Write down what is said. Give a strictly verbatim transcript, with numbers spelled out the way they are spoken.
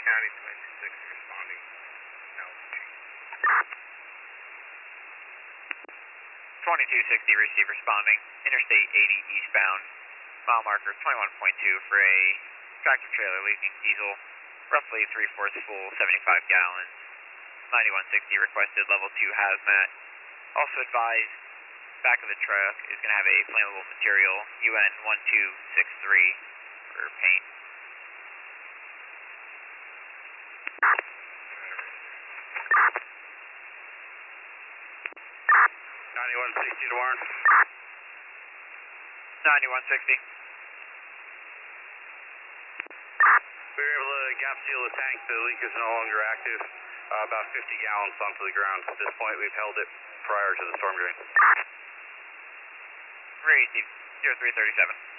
County twenty-two sixty responding. L G. twenty-two sixty receive responding. Interstate eighty eastbound. Mile marker twenty-one point two for a tractor trailer leaking diesel. Roughly three-fourths full, seventy-five gallons. ninety-one sixty requested level two hazmat. Also advised, back of the truck is going to have a flammable material, U N one two six three for paint. ninety-one sixty to Warren. ninety-one sixty. We were able to gap seal the tank. The leak is no longer active. Uh, about fifty gallons onto the ground. At this point, we've held it prior to the storm drain. Receive zero three thirty-seven.